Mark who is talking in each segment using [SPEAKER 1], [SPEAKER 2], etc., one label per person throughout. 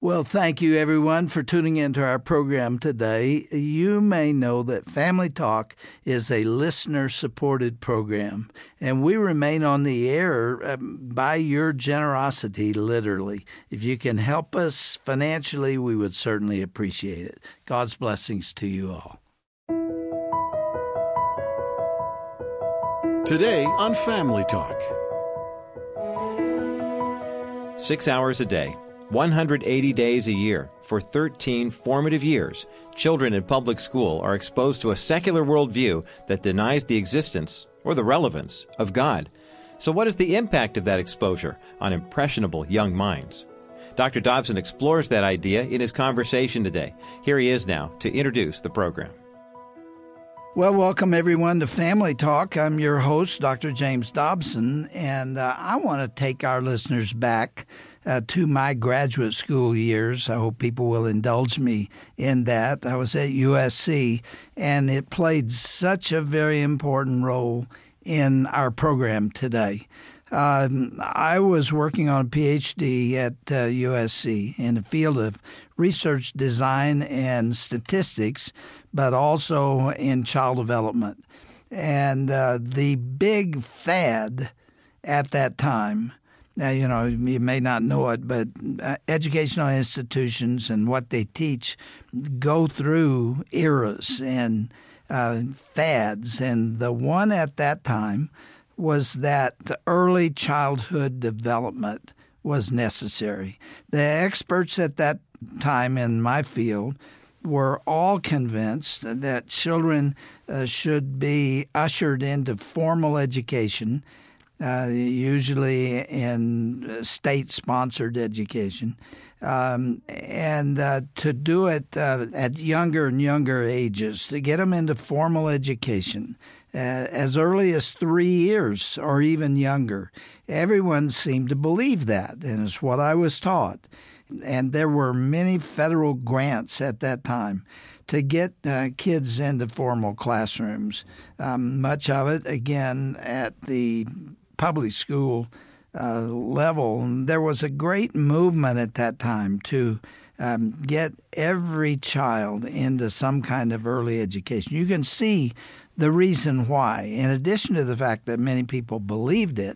[SPEAKER 1] Well, thank you, everyone, for tuning into our program today. You may know that Family Talk is a listener-supported program, and we remain on the air by your generosity, literally. If you can help us financially, we would certainly appreciate it. God's blessings to you all.
[SPEAKER 2] Today on Family Talk.
[SPEAKER 3] 6 hours a day, 180 days a year, for 13 formative years, children in public school are exposed to a secular worldview that denies the existence or the relevance of God. So what is the impact of that exposure on impressionable young minds? Dr. Dobson explores that idea in his conversation today. Here he is now to introduce the program.
[SPEAKER 1] Well, welcome everyone to Family Talk. I'm your host, Dr. James Dobson, and I want to take our listeners back to my graduate school years. I hope people will indulge me in that. I was at USC, and it played such a very important role in our program today. I was working on a PhD at USC in the field of research design and statistics, but also in child development. And the big fad at that time, you may not know it, but educational institutions and what they teach go through eras and fads. And the one at that time was that the early childhood development was necessary. The experts at that time in my field were all convinced that children should be ushered into formal education, usually in state-sponsored education, and to do it at younger and younger ages, to get them into formal education as early as 3 years or even younger. Everyone seemed to believe that, and it's what I was taught. And there were many federal grants at that time to get kids into formal classrooms. Much of it, again, at the public school level. There was a great movement at that time to get every child into some kind of early education. You can see the reason why. In addition to the fact that many people believed it,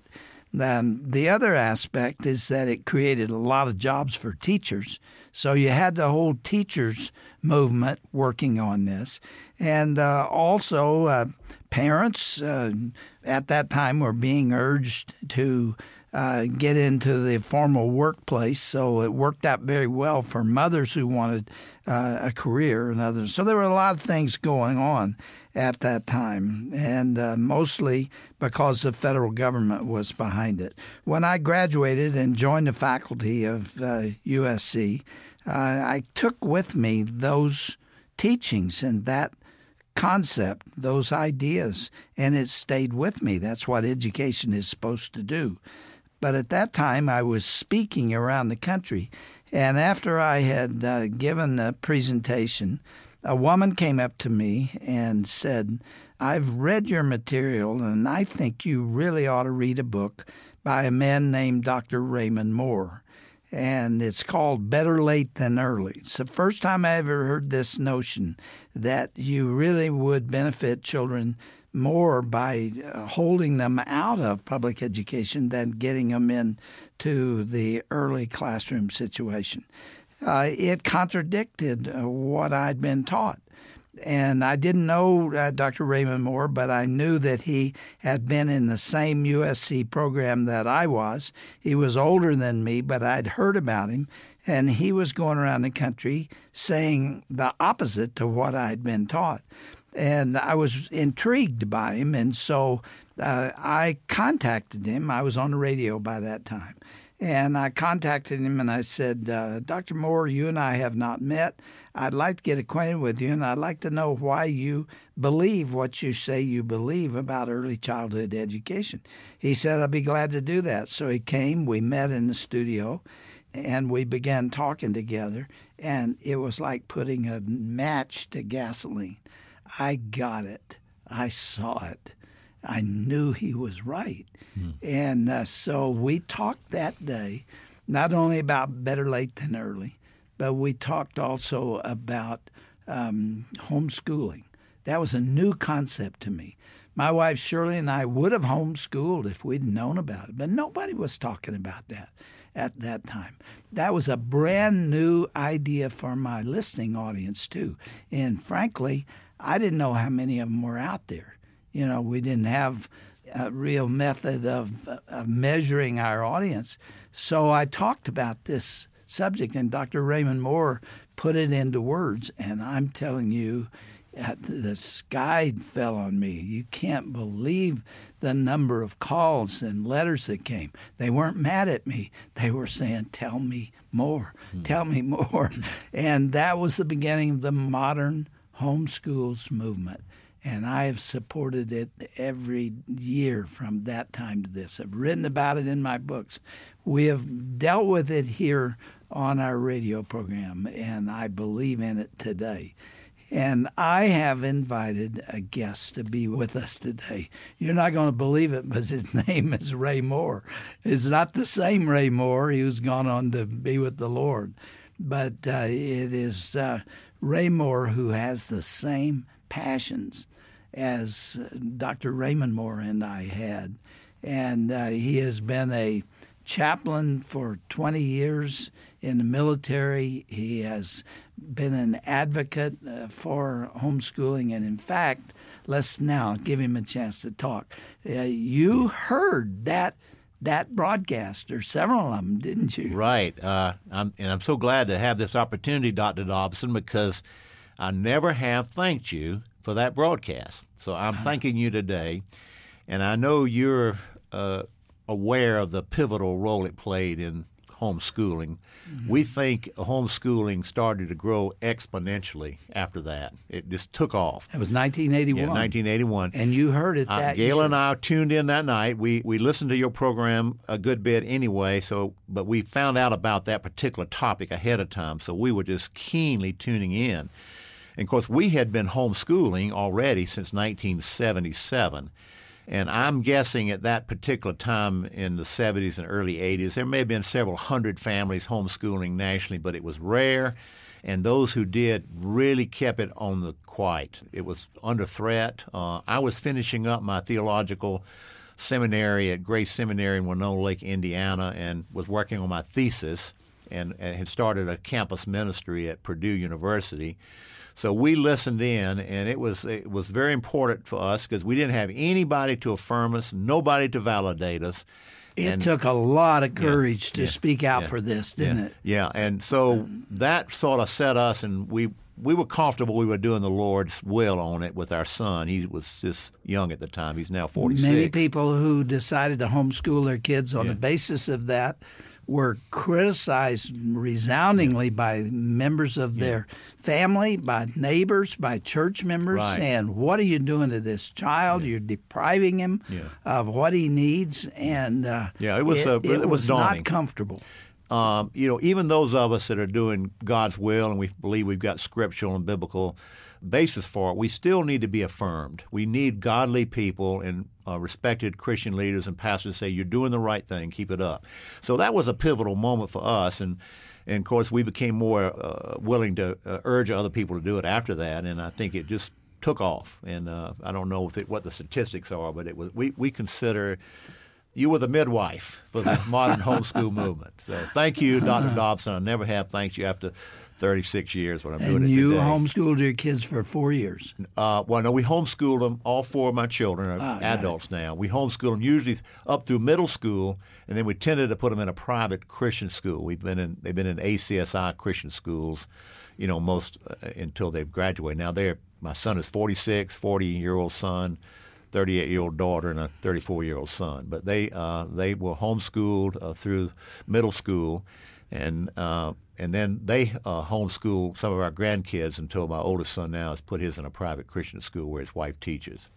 [SPEAKER 1] the other aspect is that it created a lot of jobs for teachers. So you had the whole teachers movement working on this. And also parents at that time were being urged to get into the formal workplace. So it worked out very well for mothers who wanted a career and others. So there were a lot of things going on at that time, and mostly because the federal government was behind it. When I graduated and joined the faculty of USC, I took with me those teachings and that concept, those ideas, and it stayed with me. That's what education is supposed to do. But at that time, I was speaking around the country, and after I had given a presentation, a woman came up to me and said, "I've read your material, and I think you really ought to read a book by a man named Dr. Raymond Moore. And it's called Better Late Than Early." It's the first time I ever heard this notion that you really would benefit children more by holding them out of public education than getting them into the early classroom situation. It contradicted what I'd been taught. And I didn't know Dr. Raymond Moore, but I knew that he had been in the same USC program that I was. He was older than me, but I'd heard about him, and he was going around the country saying the opposite to what I'd been taught. And I was intrigued by him, and so I contacted him. I was on the radio by that time. And I contacted him and I said, "Dr. Moore, you and I have not met. I'd like to get acquainted with you, and I'd like to know why you believe what you say you believe about early childhood education." He said, "I'd be glad to do that." So he came, we met in the studio, and we began talking together. And it was like putting a match to gasoline. I got it. I saw it. I knew he was right. And so we talked that day, not only about better late than early, but we talked also about homeschooling. That was a new concept to me. My wife Shirley and I would have homeschooled if we'd known about it, but nobody was talking about that at that time. That was a brand new idea for my listening audience, too. And frankly, I didn't know how many of them were out there. You know, we didn't have a real method of measuring our audience. So I talked about this subject, and Dr. Raymond Moore put it into words, and I'm telling you, the sky fell on me. You can't believe the number of calls and letters that came. They weren't mad at me. They were saying, tell me more, tell me more. And that was the beginning of the modern homeschools movement. And I have supported it every year from that time to this. I've written about it in my books. We have dealt with it here on our radio program, and I believe in it today. And I have invited a guest to be with us today. You're not going to believe it, but his name is Ray Moore. It's not the same Ray Moore who's gone on to be with the Lord, but it is Ray Moore who has the same passions as Dr. Raymond Moore and I had. And he has been a chaplain for 20 years in the military. He has been an advocate for homeschooling. And in fact, let's now give him a chance to talk. You heard that broadcast, or several of them, didn't you?
[SPEAKER 4] Right. I'm so glad to have this opportunity, Dr. Dobson, because I never have thanked you for that broadcast. So I'm thanking you today. And I know you're aware of the pivotal role it played in homeschooling. Mm-hmm. We think homeschooling started to grow exponentially after that. It just took off.
[SPEAKER 1] It was 1981.
[SPEAKER 4] Yeah, 1981.
[SPEAKER 1] And you heard it that
[SPEAKER 4] Gail
[SPEAKER 1] year.
[SPEAKER 4] and I tuned in that night. We listened to your program a good bit anyway, but we found out about that particular topic ahead of time, so we were just keenly tuning in. And, of course, we had been homeschooling already since 1977. And I'm guessing at that particular time in the 70s and early 80s, there may have been several hundred families homeschooling nationally, but it was rare. And those who did really kept it on the quiet. It was under threat. I was finishing up my theological seminary at Grace Seminary in Winona Lake, Indiana, and was working on my thesis and had started a campus ministry at Purdue University. So we listened in, and it was very important for us because we didn't have anybody to affirm us, nobody to validate us.
[SPEAKER 1] It took a lot of courage to speak out for this, didn't it?
[SPEAKER 4] Yeah, and so that sort of set us, and we were comfortable we were doing the Lord's will on it with our son. He was just young at the time. He's now 46.
[SPEAKER 1] Many people who decided to homeschool their kids on the basis of that were criticized resoundingly by members of their family, by neighbors, by church members, saying, what are you doing to this child? You're depriving him of what he needs. And
[SPEAKER 4] it was daunting.
[SPEAKER 1] Not comfortable.
[SPEAKER 4] Even those of us that are doing God's will and we believe we've got scriptural and biblical basis for it, we still need to be affirmed. We need godly people and respected Christian leaders and pastors to say, you're doing the right thing, keep it up. So that was a pivotal moment for us. And of course, we became more willing to urge other people to do it after that. And I think it just took off. And I don't know what the statistics are, but it was we consider you were the midwife for the modern homeschool movement. So thank you, Dr. Dobson. I never have thanked you after 36 years when I'm doing it today.
[SPEAKER 1] And you homeschooled your kids for 4 years?
[SPEAKER 4] No, we homeschooled them. All four of my children are adults now. We homeschool them usually up through middle school, and then we tended to put them in a private Christian school. They've been in ACSI Christian schools, most until they've graduated. Now my son is 46, 40-year-old son, 38-year-old daughter, and a 34-year-old son. But they were homeschooled through middle school, and then they homeschool some of our grandkids until my oldest son now has put his in a private Christian school where his wife teaches.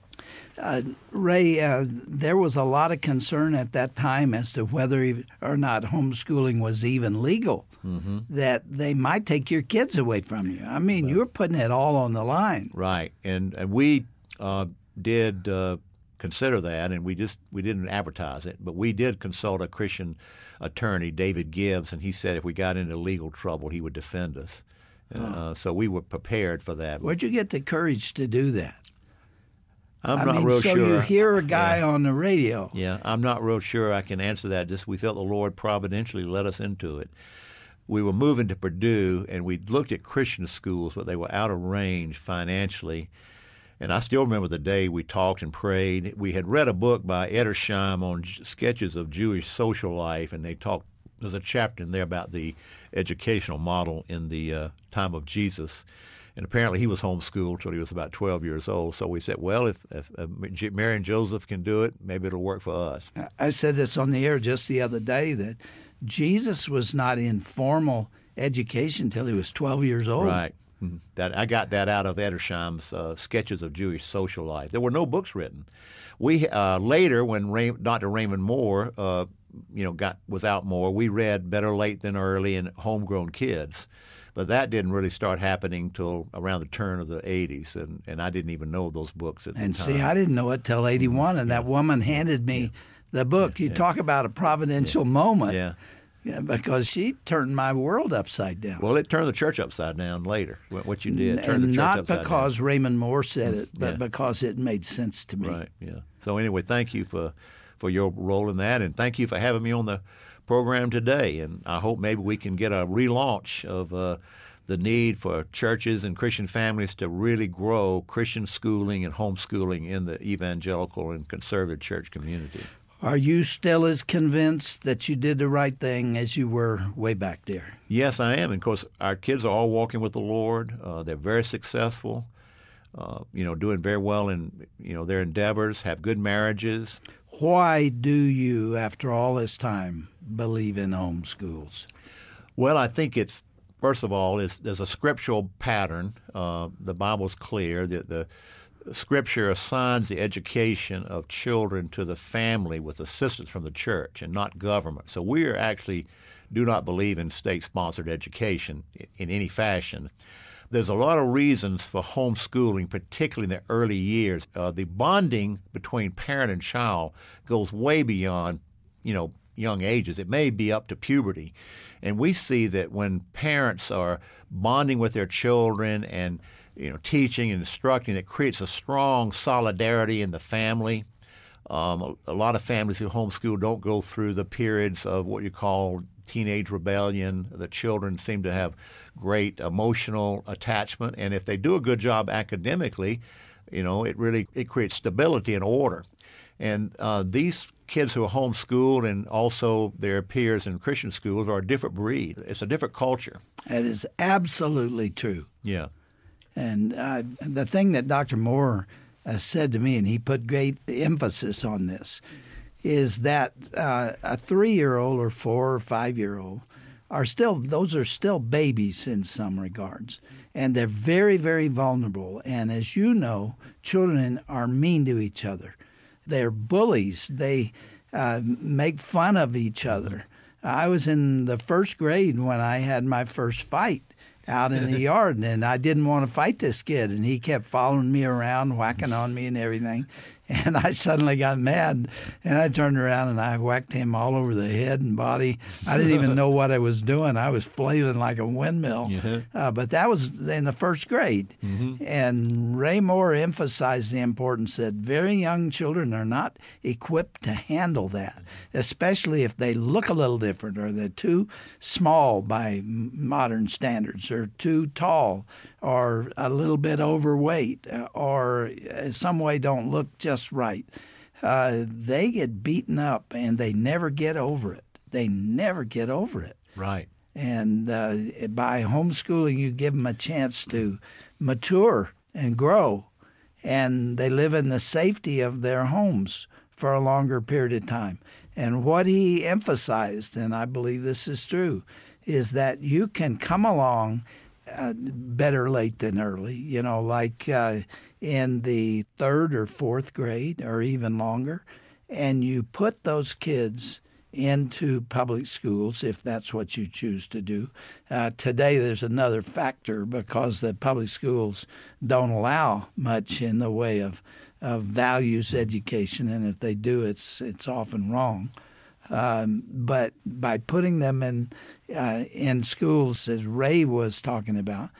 [SPEAKER 1] Ray, there was a lot of concern at that time as to whether or not homeschooling was even legal, that they might take your kids away from you. I mean, you were putting it all on the line.
[SPEAKER 4] Right, and we did consider that, and we didn't advertise it. But we did consult a Christian attorney, David Gibbs, and he said if we got into legal trouble, he would defend us. So we were prepared for that.
[SPEAKER 1] Where'd you get the courage to do that?
[SPEAKER 4] I'm not real
[SPEAKER 1] so
[SPEAKER 4] sure.
[SPEAKER 1] So you hear a guy on the radio.
[SPEAKER 4] Yeah, I'm not real sure I can answer that. Just we felt the Lord providentially led us into it. We were moving to Purdue, and we looked at Christian schools, but they were out of range financially. And I still remember the day we talked and prayed. We had read a book by Edersheim on sketches of Jewish social life, and there's a chapter in there about the educational model in the time of Jesus. And apparently he was homeschooled till he was about 12 years old. So we said, well, if Mary and Joseph can do it, maybe it'll work for us.
[SPEAKER 1] I said this on the air just the other day, that Jesus was not in formal education till he was 12 years old.
[SPEAKER 4] Right. I got that out of Edersheim's sketches of Jewish social life. There were no books written. We later, when Dr. Raymond Moore was out more, we read Better Late Than Early and Homegrown Kids. But that didn't really start happening till around the turn of the 80s, and I didn't even know those books at the time.
[SPEAKER 1] And see, I didn't know it till 81, and that woman handed me the book. You talk about a providential moment. Yeah, because she turned my world upside down.
[SPEAKER 4] Well, it turned the church upside down later, what you did. Turned the church
[SPEAKER 1] not
[SPEAKER 4] upside
[SPEAKER 1] because
[SPEAKER 4] down.
[SPEAKER 1] Raymond Moore said it, but because it made sense to me.
[SPEAKER 4] Right, yeah. So anyway, thank you for your role in that, and thank you for having me on the program today. And I hope maybe we can get a relaunch of the need for churches and Christian families to really grow Christian schooling and homeschooling in the evangelical and conservative church community.
[SPEAKER 1] Are you still as convinced that you did the right thing as you were way back there?
[SPEAKER 4] Yes, I am. And of course, our kids are all walking with the Lord. They're very successful, doing very well in their endeavors, have good marriages.
[SPEAKER 1] Why do you, after all this time, believe in homeschools?
[SPEAKER 4] Well, I think it's, first of all, there's a scriptural pattern. The Bible's clear that the Scripture assigns the education of children to the family with assistance from the church and not government. So we actually do not believe in state-sponsored education in any fashion. There's a lot of reasons for homeschooling, particularly in the early years. The bonding between parent and child goes way beyond, young ages. It may be up to puberty. And we see that when parents are bonding with their children and teaching and instructing, it creates a strong solidarity in the family. A lot of families who homeschool don't go through the periods of what you call teenage rebellion. The children seem to have great emotional attachment, and if they do a good job academically, it creates stability and order. And these kids who are homeschooled and also their peers in Christian schools are a different breed. It's a different culture.
[SPEAKER 1] That is absolutely true.
[SPEAKER 4] Yeah.
[SPEAKER 1] And the thing that Dr. Moore said to me, and he put great emphasis on this, is that a 3-year-old or 4 or 5-year-old are still babies in some regards. And they're very, very vulnerable. And as you know, children are mean to each other. They're bullies. They make fun of each other. I was in the first grade when I had my first fight out in the yard, and I didn't want to fight this kid, and he kept following me around, whacking on me and everything. And I suddenly got mad, and I turned around and I whacked him all over the head and body. I didn't even know what I was doing. I was flailing like a windmill. But that was in the first grade. Mm-hmm. And Ray Moore emphasized the importance that very young children are not equipped to handle that, especially if they look a little different or they're too small by modern standards or too tall or a little bit overweight or in some way don't look just right. They get beaten up and they never get over it. They never get over it.
[SPEAKER 4] Right.
[SPEAKER 1] And by homeschooling, you give them a chance to mature and grow, and they live in the safety of their homes for a longer period of time. And what he emphasized, and I believe this is true, is that you can come along better late than early, like in the 3rd or 4th grade or even longer, and you put those kids into public schools if that's what you choose to do. Today there's another factor because the public schools don't allow much in the way of values education, and if they do, it's often wrong. But by putting them in schools, as Ray was talking about,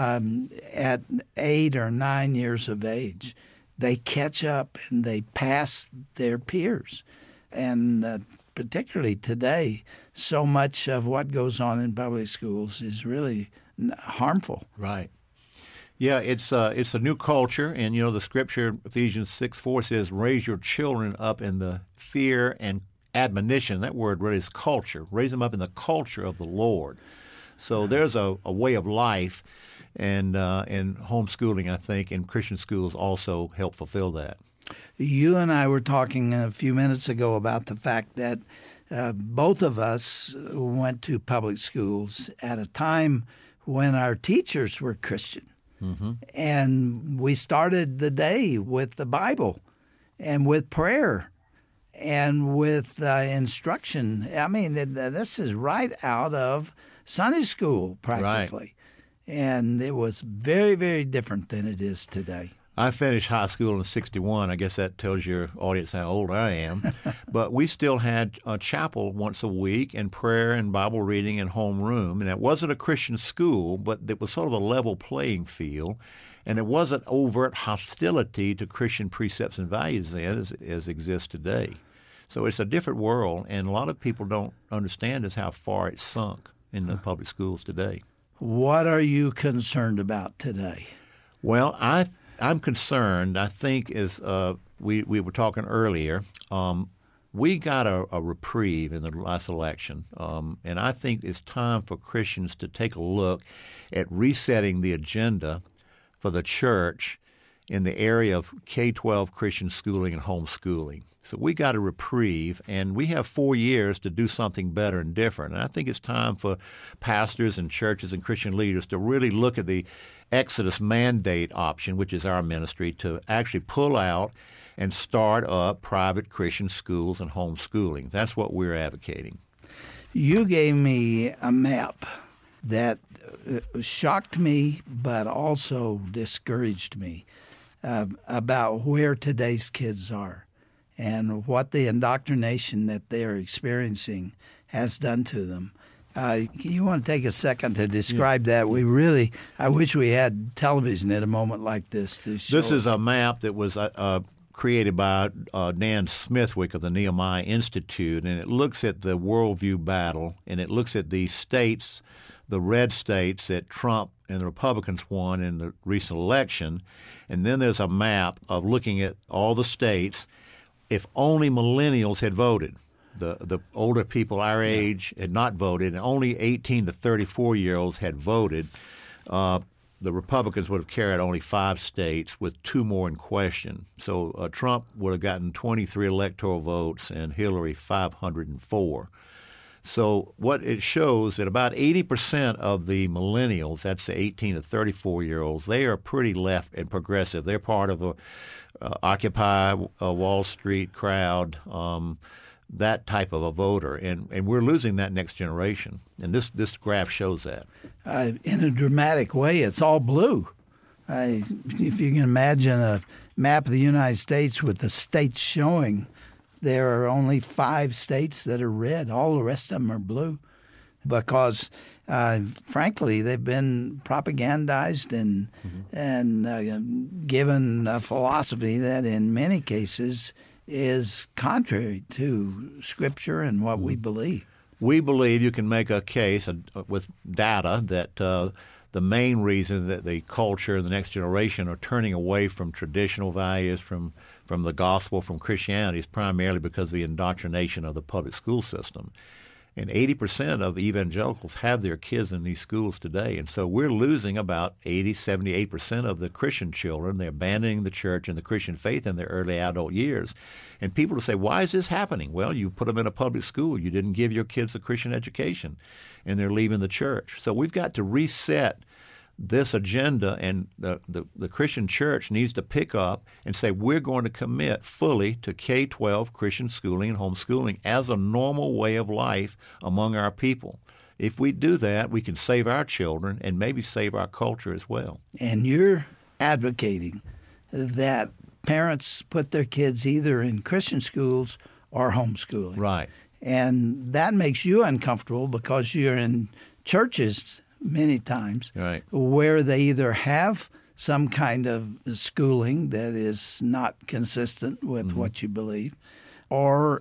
[SPEAKER 1] at 8 or 9 years of age, they catch up and they pass their peers. And particularly today, so much of what goes on in public schools is really harmful.
[SPEAKER 4] Right. Yeah, it's a new culture, and the Scripture, Ephesians 6:4 says, "Raise your children up in the fear and admonition." That word really is culture. Raise them up in the culture of the Lord. So there's a way of life, and homeschooling, I think, and Christian schools also help fulfill that.
[SPEAKER 1] You and I were talking a few minutes ago about the fact that both of us went to public schools at a time when our teachers were Christian. Mm-hmm. And we started the day with the Bible and with prayer and with instruction. I mean, this is right out of Sunday school, practically. Right. And it was very, very different than it is today.
[SPEAKER 4] I finished high school in '61. I guess that tells your audience how old I am. But we still had a chapel once a week and prayer and Bible reading and homeroom. And it wasn't a Christian school, but it was sort of a level playing field. And it wasn't overt hostility to Christian precepts and values then as exists today. So it's a different world, and a lot of people don't understand is how far it's sunk in the public schools today.
[SPEAKER 1] What are you concerned about today?
[SPEAKER 4] Well, I'm concerned. I think, as we were talking earlier, we got a reprieve in the last election, and I think it's time for Christians to take a look at resetting the agenda for the church in the area of K-12 Christian schooling and homeschooling. So we got a reprieve, and we have 4 years to do something better and different. And I think it's time for pastors and churches and Christian leaders to really look at the Exodus mandate option, which is our ministry, to actually pull out and start up private Christian schools and homeschooling. That's what we're advocating.
[SPEAKER 1] You gave me a map that shocked me but also discouraged me about where today's kids are and what the indoctrination that they're experiencing has done to them. You want to take a second to describe that? I wish we had television at a moment like this to show.
[SPEAKER 4] This is a map that was created by Dan Smithwick of the Nehemiah Institute, and it looks at the worldview battle, and it looks at the states, the red states that Trump and the Republicans won in the recent election, and then there's a map of looking at all the states if only millennials had voted. The older people our age had not voted, and only 18 to 34-year-olds had voted. The Republicans would have carried only 5 states with 2 more in question. So Trump would have gotten 23 electoral votes and Hillary 504. So what it shows that about 80% of the millennials, that's the 18 to 34-year-olds, they are pretty left and progressive. They're part of a Occupy Wall Street crowd, that type of a voter, and we're losing that next generation. And this graph shows that.
[SPEAKER 1] In a dramatic way, it's all blue. If you can imagine a map of the United States with the states showing, there are only 5 states that are red. All the rest of them are blue because, frankly, they've been propagandized and given a philosophy that in many cases is contrary to Scripture and what we believe.
[SPEAKER 4] We believe you can make a case with data that the main reason that the culture and the next generation are turning away from traditional values, from the gospel, from Christianity, is primarily because of the indoctrination of the public school system. And 80% of evangelicals have their kids in these schools today. And so we're losing about 78% of the Christian children. They're abandoning the church and the Christian faith in their early adult years. And people will say, why is this happening? Well, you put them in a public school. You didn't give your kids a Christian education, and they're leaving the church. So we've got to reset this agenda, and the Christian church needs to pick up and say we're going to commit fully to K-12 Christian schooling and homeschooling as a normal way of life among our people. If we do that, we can save our children and maybe save our culture as well.
[SPEAKER 1] And you're advocating that parents put their kids either in Christian schools or homeschooling.
[SPEAKER 4] Right.
[SPEAKER 1] And that makes you uncomfortable because you're in churches many times
[SPEAKER 4] Right.
[SPEAKER 1] where they either have some kind of schooling that is not consistent with what you believe, or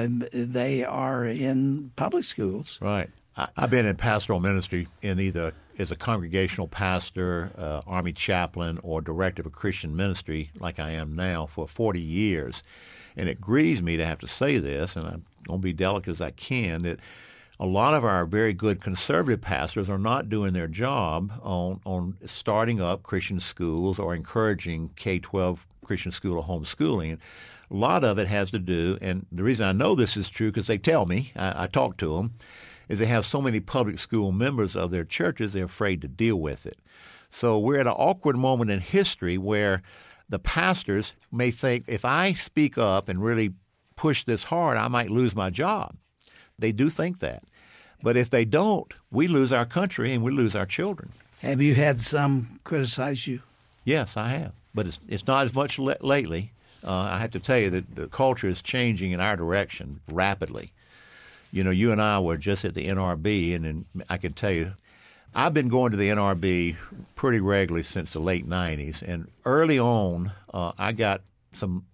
[SPEAKER 1] they are in public schools.
[SPEAKER 4] Right. I've been in pastoral ministry in either as a congregational pastor, Army chaplain, or director of a Christian ministry like I am now for 40 years. And it grieves me to have to say this, and I'm going to be delicate as I can, that a lot of our very good conservative pastors are not doing their job on starting up Christian schools or encouraging K-12 Christian school or homeschooling. A lot of it has to do, and the reason I know this is true because they tell me, I talk to them, is they have so many public school members of their churches, they're afraid to deal with it. So we're at an awkward moment in history where the pastors may think, if I speak up and really push this hard, I might lose my job. They do think that. But if they don't, we lose our country and we lose our children.
[SPEAKER 1] Have you had some criticize you?
[SPEAKER 4] Yes, I have. But it's not as much lately. I have to tell you that the culture is changing in our direction rapidly. You know, you and I were just at the NRB, and I can tell you, I've been going to the NRB pretty regularly since the late 90s. And early on, I got some,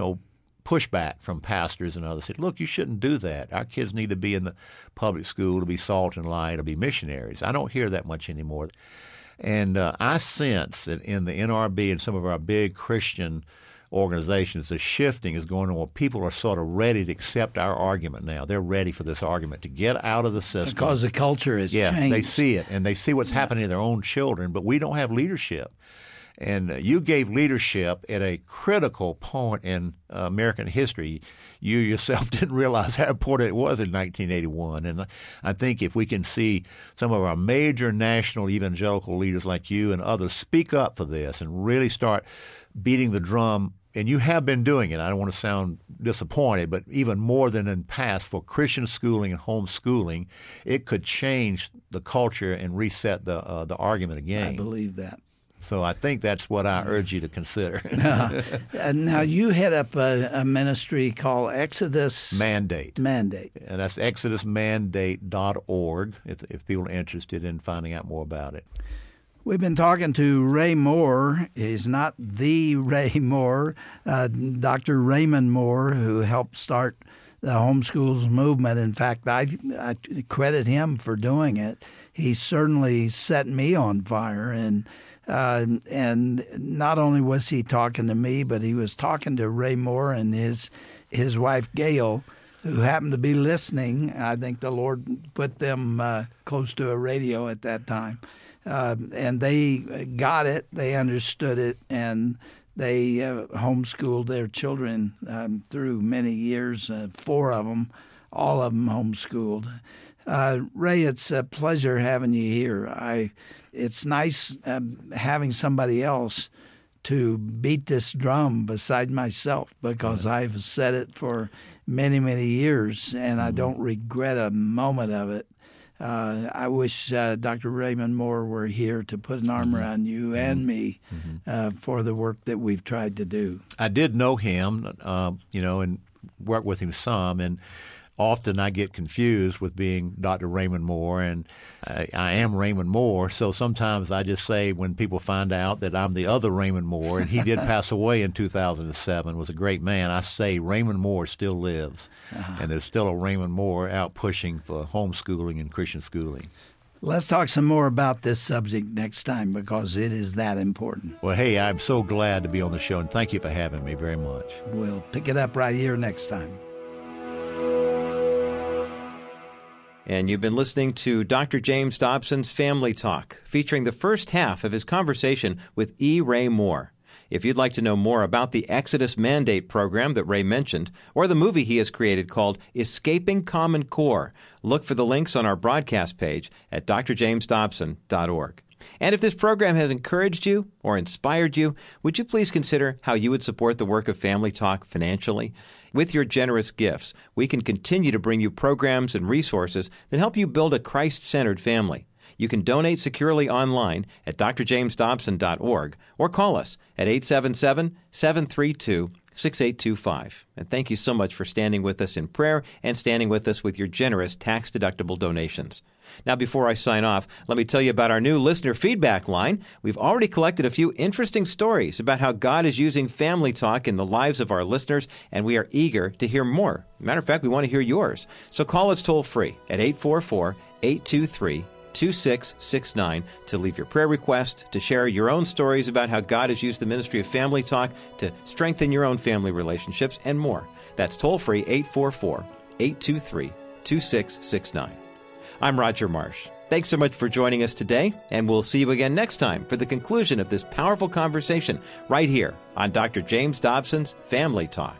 [SPEAKER 4] pushback from pastors and others. Said, look, you shouldn't do that. Our kids need to be in the public school to be salt and light, to be missionaries. I don't hear that much anymore. And I sense that in the NRB and some of our big Christian organizations, the shifting is going on where people are sort of ready to accept our argument now. They're ready for this argument to get out of the system.
[SPEAKER 1] Because the culture has changed.
[SPEAKER 4] They see it, and they see what's happening to their own children, but we don't have leadership. And you gave leadership at a critical point in American history. You yourself didn't realize how important it was in 1981. And I think if we can see some of our major national evangelical leaders like you and others speak up for this and really start beating the drum, and you have been doing it. I don't want to sound disappointed, but even more than in the past for Christian schooling and homeschooling, it could change the culture and reset the argument again.
[SPEAKER 1] I believe that.
[SPEAKER 4] So I think that's what I urge you to consider.
[SPEAKER 1] Now, you head up a ministry called Exodus
[SPEAKER 4] Mandate. And that's exodusmandate.org if people are interested in finding out more about it.
[SPEAKER 1] We've been talking to Ray Moore. He's not the Ray Moore, Dr. Raymond Moore, who helped start the homeschools movement. In fact, I credit him for doing it. He certainly set me on fire, and not only was he talking to me, but he was talking to Ray Moore and his wife Gail, who happened to be listening. I think the Lord put them close to a radio at that time. And they got it, they understood it, and they homeschooled their children through many years, 4 of them, all of them homeschooled. Ray, it's a pleasure having you here. It's nice having somebody else to beat this drum beside myself, because I've said it for many, many years, and I don't regret a moment of it. I wish Dr. Raymond Moore were here to put an arm around you and me for the work that we've tried to do.
[SPEAKER 4] I did know him, and work with him some, and often I get confused with being Dr. Raymond Moore, and I am Raymond Moore, so sometimes I just say when people find out that I'm the other Raymond Moore, and he did pass away in 2007, was a great man, I say Raymond Moore still lives, and there's still a Raymond Moore out pushing for homeschooling and Christian schooling.
[SPEAKER 1] Let's talk some more about this subject next time, because it is that important.
[SPEAKER 4] Well, hey, I'm so glad to be on the show, and thank you for having me very much.
[SPEAKER 1] We'll pick it up right here next time.
[SPEAKER 3] And you've been listening to Dr. James Dobson's Family Talk, featuring the first half of his conversation with E. Ray Moore. If you'd like to know more about the Exodus Mandate program that Ray mentioned, or the movie he has created called Escaping Common Core, look for the links on our broadcast page at drjamesdobson.org. And if this program has encouraged you or inspired you, would you please consider how you would support the work of Family Talk financially? With your generous gifts, we can continue to bring you programs and resources that help you build a Christ-centered family. You can donate securely online at drjamesdobson.org or call us at 877-732-6825. And thank you so much for standing with us in prayer and standing with us with your generous tax-deductible donations. Now, before I sign off, let me tell you about our new listener feedback line. We've already collected a few interesting stories about how God is using Family Talk in the lives of our listeners, and we are eager to hear more. Matter of fact, we want to hear yours. So call us toll-free at 844-823-2669 to leave your prayer request, to share your own stories about how God has used the ministry of Family Talk to strengthen your own family relationships, and more. That's toll-free 844-823-2669. I'm Roger Marsh. Thanks so much for joining us today, and we'll see you again next time for the conclusion of this powerful conversation right here on Dr. James Dobson's Family Talk.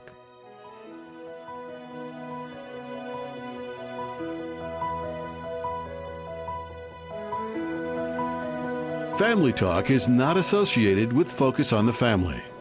[SPEAKER 2] Family Talk is not associated with Focus on the Family.